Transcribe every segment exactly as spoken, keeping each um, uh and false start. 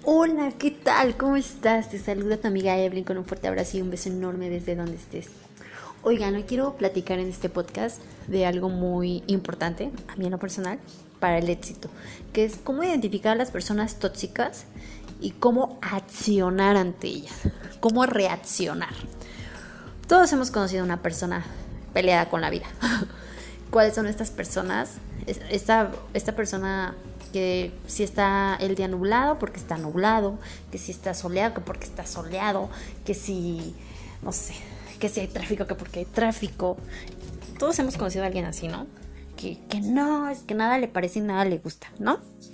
Hola, ¿qué tal? ¿Cómo estás? Te saluda tu amiga Evelyn con un fuerte abrazo y un beso enorme desde donde estés. Oigan, hoy quiero platicar en este podcast de algo muy importante, a mí en lo personal, para el éxito, que es cómo identificar a las personas tóxicas y cómo accionar ante ellas, cómo reaccionar. Todos hemos conocido a una persona peleada con la vida. ¿Cuáles son estas personas? Esta, esta persona que si está el día nublado porque está nublado, que si está soleado que porque está soleado, que si, no sé, que si hay tráfico que porque hay tráfico. Todos hemos conocido a alguien así, ¿no? Que, que no, es que nada le parece y nada le gusta, ¿no?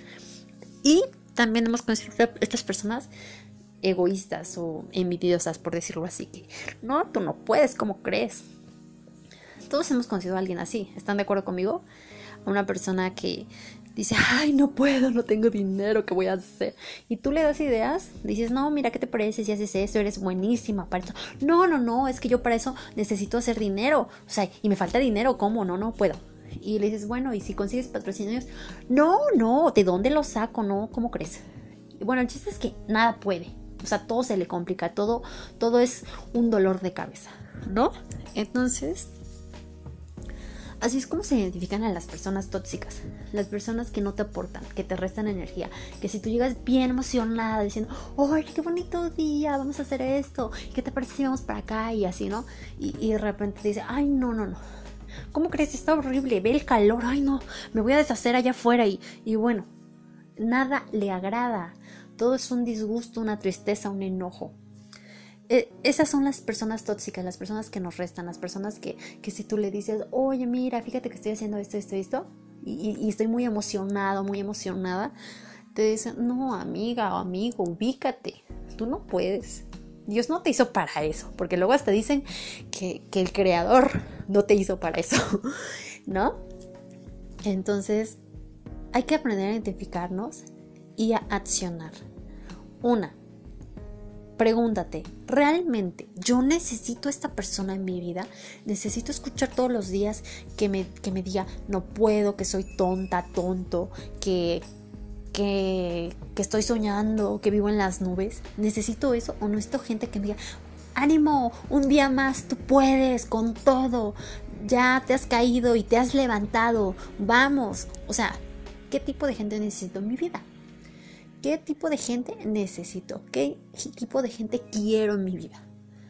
Y también hemos conocido a estas personas egoístas o envidiosas, por decirlo así, que no, tú no puedes, ¿cómo crees? Todos hemos conocido a alguien así, ¿están de acuerdo conmigo? Una persona que dice, ay, no puedo, no tengo dinero, ¿qué voy a hacer? Y tú le das ideas, dices, no, mira, ¿qué te parece si haces eso? Eres buenísima para eso. No, no, no, es que yo para eso necesito hacer dinero. O sea, y me falta dinero, ¿cómo? No, no puedo. Y le dices, bueno, ¿y si consigues patrocinios? No, no, ¿de dónde lo saco? No, ¿cómo crees? Y bueno, el chiste es que nada puede. O sea, todo se le complica, todo, todo es un dolor de cabeza, ¿no? Entonces, así es como se identifican a las personas tóxicas, las personas que no te aportan, que te restan energía, que si tú llegas bien emocionada diciendo, ¡ay, qué bonito día! Vamos a hacer esto, ¿qué te parece si vamos para acá? Y así, ¿no? Y, y de repente te dice, ¡ay, no, no, no! ¿Cómo crees? Está horrible, ve el calor, ¡ay, no! Me voy a deshacer allá afuera y, y bueno, nada le agrada, todo es un disgusto, una tristeza, un enojo. Eh, esas son las personas tóxicas, las personas que nos restan, las personas que, que si tú le dices, oye, mira, fíjate que estoy haciendo esto, esto, esto, y, y estoy muy emocionado, muy emocionada, te dicen, no, amiga o amigo, ubícate, tú no puedes. Dios no te hizo para eso, porque luego hasta dicen que, que el creador no te hizo para eso, ¿no? Entonces, hay que aprender a identificarnos y a accionar. Una, pregúntate, ¿realmente yo necesito a esta persona en mi vida? ¿Necesito escuchar todos los días que me, que me diga, no puedo, que soy tonta, tonto, que, que, que estoy soñando, que vivo en las nubes? ¿Necesito eso o necesito gente que me diga, ánimo, un día más, tú puedes, con todo, ya te has caído y te has levantado, vamos? O sea, ¿qué tipo de gente necesito en mi vida? ¿Qué tipo de gente necesito? ¿Qué tipo de gente quiero en mi vida?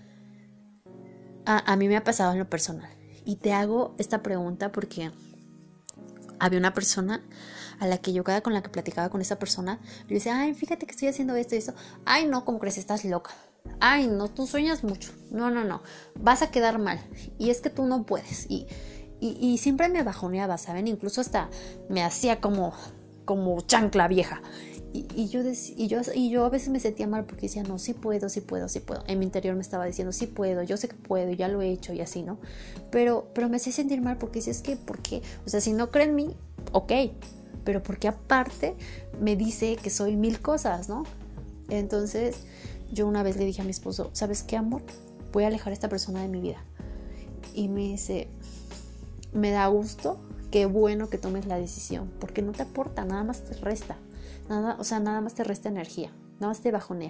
A, a mí me ha pasado en lo personal. Y te hago esta pregunta porque había una persona a la que yo cada con la que platicaba con esa persona, le decía, ay, fíjate que estoy haciendo esto y esto. Ay, no, ¿cómo crees? Estás loca. Ay, no, tú sueñas mucho. No, no, no. Vas a quedar mal. Y es que tú no puedes. Y, y, y siempre me bajoneaba, ¿saben? Incluso hasta me hacía como, como chancla vieja. Y, y, yo dec- y, yo, y yo a veces me sentía mal porque decía, no, sí puedo, sí puedo, sí puedo. En mi interior me estaba diciendo, sí puedo, yo sé que puedo, ya lo he hecho y así, ¿no? Pero, pero me hacía sentir mal porque dices, es que, ¿por qué? O sea, si no creen en mí, ok, pero porque aparte me dice que soy mil cosas, ¿no? Entonces, yo una vez le dije a mi esposo, ¿sabes qué, amor? Voy a alejar a esta persona de mi vida. Y me dice, me da gusto, qué bueno que tomes la decisión, porque no te aporta, nada más te resta. Nada, o sea, nada más te resta energía, nada más te bajonea.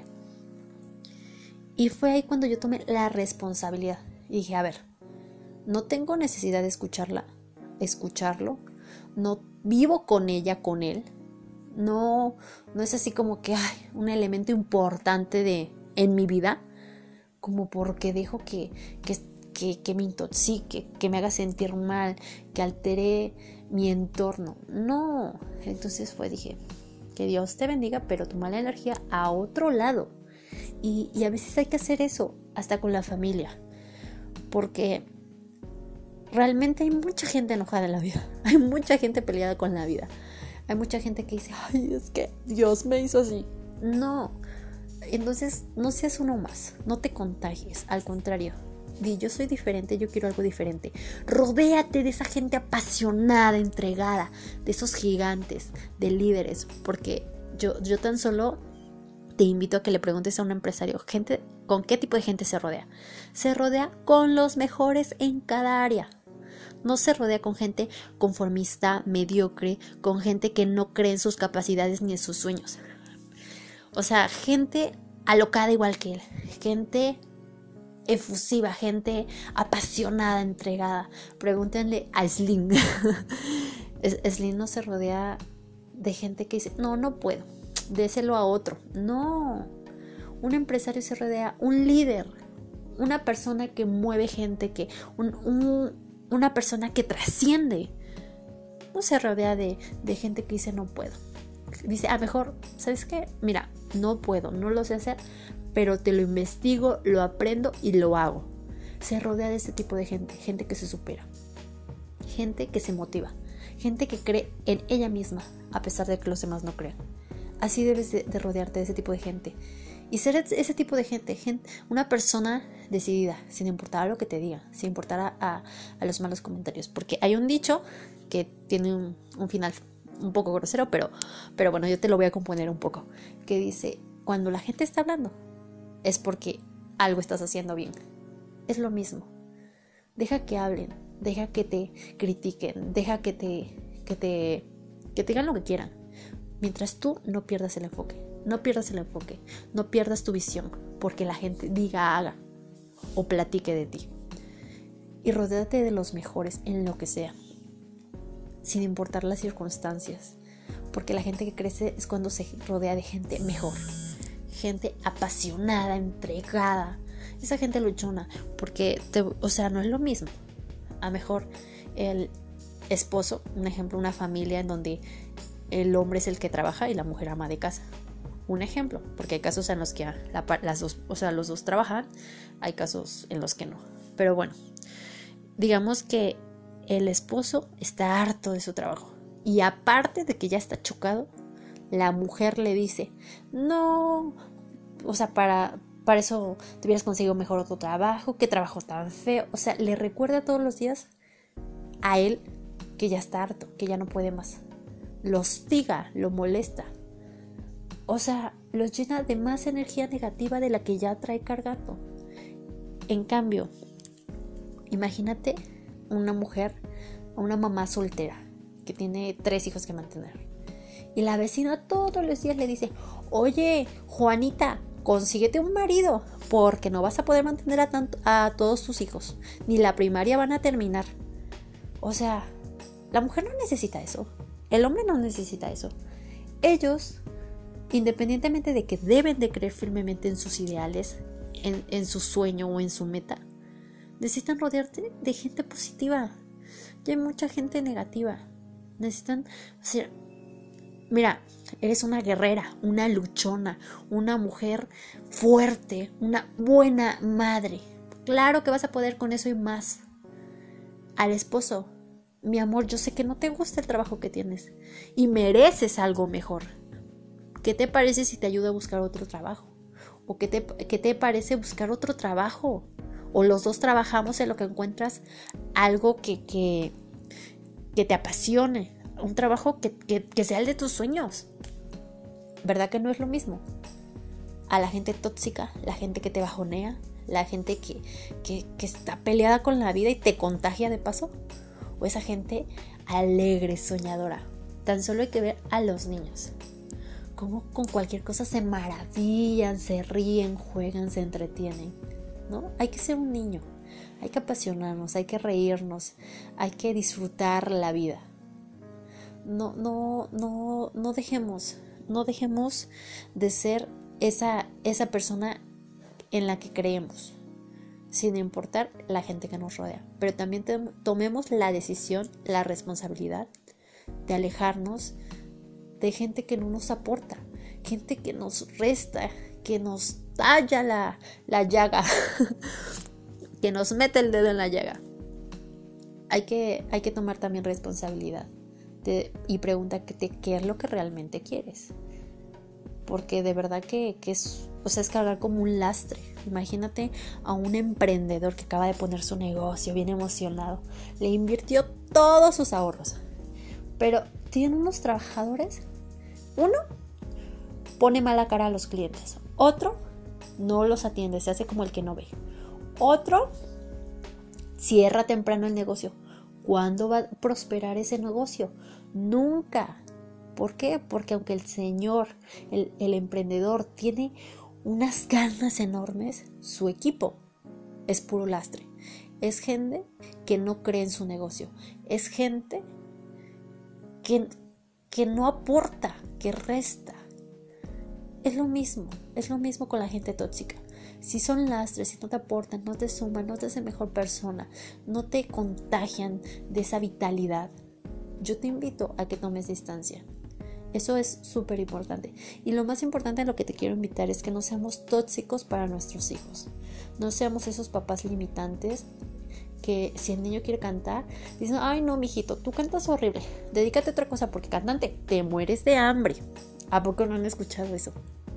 Y fue ahí cuando yo tomé la responsabilidad. Y dije, a ver, no tengo necesidad de escucharla, escucharlo, no vivo con ella, con él. No, no es así como que ay, un elemento importante de, en mi vida, como porque dejo que, que, que, que me intoxique, que me haga sentir mal, que altere mi entorno. No, entonces fue, dije, que Dios te bendiga, pero tu mala energía a otro lado. Y, y a veces hay que hacer eso, hasta con la familia. Porque realmente hay mucha gente enojada en la vida. Hay mucha gente peleada con la vida. Hay mucha gente que dice, ay, es que Dios me hizo así. No. Entonces, no seas uno más. No te contagies. Al contrario. Di, yo soy diferente, yo quiero algo diferente. Rodéate de esa gente apasionada, entregada, de esos gigantes, de líderes, porque yo, yo tan solo te invito a que le preguntes a un empresario, gente, ¿con qué tipo de gente se rodea? Se rodea con los mejores en cada área. No se rodea con gente conformista, mediocre, con gente que no cree en sus capacidades ni en sus sueños. O sea, gente alocada igual que él. Gente efusiva, gente apasionada, entregada. Pregúntenle a Slim. Slim no se rodea de gente que dice, no, no puedo, déselo a otro. No, un empresario se rodea, un líder, una persona que mueve gente, que un, un, una persona que trasciende. No se rodea de, de gente que dice, no puedo. Dice, a mejor, ¿sabes qué? Mira, no puedo, no lo sé hacer, pero te lo investigo, lo aprendo y lo hago. Se rodea de ese tipo de gente, gente que se supera, gente que se motiva, gente que cree en ella misma, a pesar de que los demás no crean. Así debes de, de rodearte de ese tipo de gente. Y ser ese tipo de gente, gente, una persona decidida, sin importar lo que te diga, sin importar a, a, a los malos comentarios. Porque hay un dicho que tiene un, un final un poco grosero, pero, pero bueno, yo te lo voy a componer un poco. Que dice, cuando la gente está hablando, es porque algo estás haciendo bien. Es lo mismo. Deja que hablen, deja que te critiquen, deja que te, que te, que te digan lo que quieran. Mientras tú no pierdas el enfoque, no pierdas el enfoque, no pierdas tu visión, porque la gente diga, haga o platique de ti. Y rodéate de los mejores en lo que sea, sin importar las circunstancias, porque la gente que crece es cuando se rodea de gente mejor, gente apasionada, entregada, esa gente luchona, porque, te, o sea, no es lo mismo. A mejor el esposo, un ejemplo, una familia en donde el hombre es el que trabaja y la mujer ama de casa. Un ejemplo, porque hay casos en los que la, las dos, o sea, los dos trabajan, hay casos en los que no. Pero bueno, digamos que el esposo está harto de su trabajo y aparte de que ya está chocado, la mujer le dice, no, o sea, para, para eso te hubieras conseguido mejor otro trabajo, qué trabajo tan feo. O sea, le recuerda todos los días a él que ya está harto, que ya no puede más. Lo hostiga, lo molesta. O sea, los llena de más energía negativa de la que ya trae cargando. En cambio, imagínate una mujer, una mamá soltera que tiene tres hijos que mantener. Y la vecina todos los días le dice, oye, Juanita, consíguete un marido, porque no vas a poder mantener a, tanto, a todos tus hijos. Ni la primaria van a terminar. O sea, la mujer no necesita eso. El hombre no necesita eso. Ellos, independientemente de que deben de creer firmemente en sus ideales, en, en su sueño o en su meta, necesitan rodearte de gente positiva. Ya hay mucha gente negativa. Necesitan, o sea, mira, eres una guerrera, una luchona, una mujer fuerte, una buena madre. Claro que vas a poder con eso y más. Al esposo, mi amor, yo sé que no te gusta el trabajo que tienes y mereces algo mejor. ¿Qué te parece si te ayudo a buscar otro trabajo? ¿O qué te, qué te parece buscar otro trabajo? O los dos trabajamos en lo que encuentras algo que, que, que te apasione. Un trabajo que, que, que sea el de tus sueños. ¿Verdad que no es lo mismo? A la gente tóxica, la gente que te bajonea, la gente que, que, que está peleada con la vida y te contagia de paso. O esa gente alegre, soñadora. Tan solo hay que ver a los niños. Cómo con cualquier cosa se maravillan, se ríen, juegan, se entretienen, ¿no? Hay que ser un niño. Hay que apasionarnos, hay que reírnos, hay que disfrutar la vida. No, no, no, no dejemos, no dejemos de ser esa, esa persona en la que creemos, sin importar la gente que nos rodea. Pero también te, tomemos la decisión, la responsabilidad de alejarnos de gente que no nos aporta, gente que nos resta, que nos talla la, la llaga, que nos mete el dedo en la llaga. Hay que, hay que tomar también responsabilidad de, y pregúntate qué es lo que realmente quieres. Porque de verdad que, que es, o sea, es cargar como un lastre. Imagínate a un emprendedor que acaba de poner su negocio bien emocionado. Le invirtió todos sus ahorros. Pero tiene unos trabajadores. Uno pone mala cara a los clientes. Otro no los atiende, se hace como el que no ve. Otro cierra temprano el negocio. ¿Cuándo va a prosperar ese negocio? Nunca. ¿Por qué? Porque aunque el señor, el, el emprendedor tiene unas ganas enormes, su equipo es puro lastre. Es gente que no cree en su negocio. Es gente que, que no aporta, que resta. Es lo mismo, es lo mismo con la gente tóxica. Si son lastres, si no te aportan, no te suman, no te hacen mejor persona, no te contagian de esa vitalidad, yo te invito a que tomes distancia. Eso es súper importante. Y lo más importante en lo que te quiero invitar es que no seamos tóxicos para nuestros hijos. No seamos esos papás limitantes que si el niño quiere cantar, dicen, ay no, mijito, tú cantas horrible, dedícate a otra cosa porque cantante, te mueres de hambre. ¿A poco no han escuchado eso?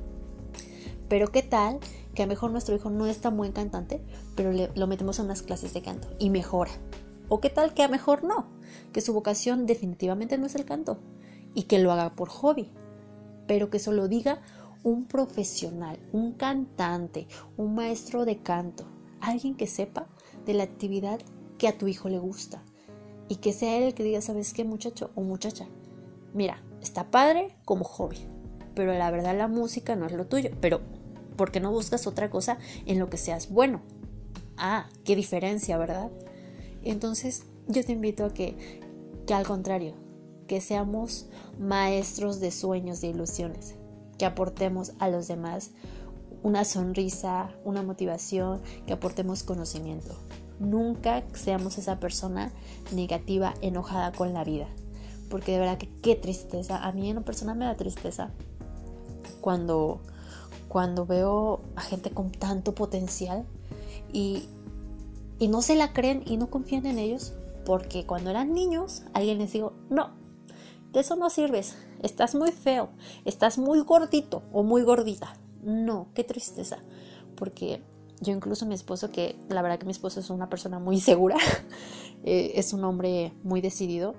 Pero qué tal que a lo mejor nuestro hijo no es tan buen cantante, pero le, lo metemos a unas clases de canto y mejora. O qué tal que a lo mejor no, que su vocación definitivamente no es el canto y que lo haga por hobby, pero que eso lo diga un profesional, un cantante, un maestro de canto, alguien que sepa de la actividad que a tu hijo le gusta y que sea él el que diga, ¿sabes qué, muchacho o muchacha? Mira, está padre como hobby, pero la verdad la música no es lo tuyo, pero ¿por qué no buscas otra cosa en lo que seas bueno? Ah, qué diferencia, ¿verdad? Entonces yo te invito a que, que al contrario, que seamos maestros de sueños, de ilusiones, que aportemos a los demás una sonrisa, una motivación, que aportemos conocimiento. Nunca seamos esa persona negativa, enojada con la vida, porque de verdad que qué tristeza. A mí en lo personal me da tristeza cuando, cuando veo a gente con tanto potencial y, y no se la creen y no confían en ellos, porque cuando eran niños alguien les dijo, no, de eso no sirves, estás muy feo, estás muy gordito o muy gordita. No, qué tristeza, porque yo incluso mi esposo, que la verdad que mi esposo es una persona muy segura, eh, es un hombre muy decidido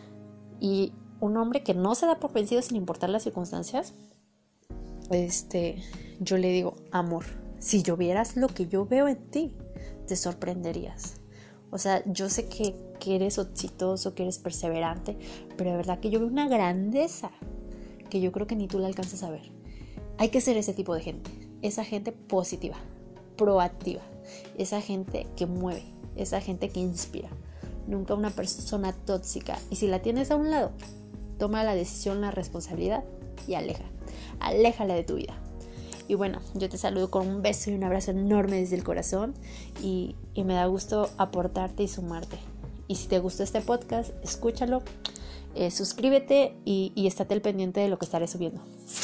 y un hombre que no se da por vencido sin importar las circunstancias. Este, yo le digo, amor, si yo vieras lo que yo veo en ti, te sorprenderías. O sea, yo sé que, que eres exitoso, que eres perseverante, pero de verdad que yo veo una grandeza que yo creo que ni tú la alcanzas a ver. Hay que ser ese tipo de gente, esa gente positiva, proactiva, esa gente que mueve, esa gente que inspira. Nunca una persona tóxica. Y si la tienes a un lado, toma la decisión, la responsabilidad y aleja. Aléjala de tu vida. Y bueno, yo te saludo con un beso y un abrazo enorme desde el corazón y, y me da gusto aportarte y sumarte. Y si te gustó este podcast, escúchalo, eh, suscríbete y, y estate al pendiente de lo que estaré subiendo.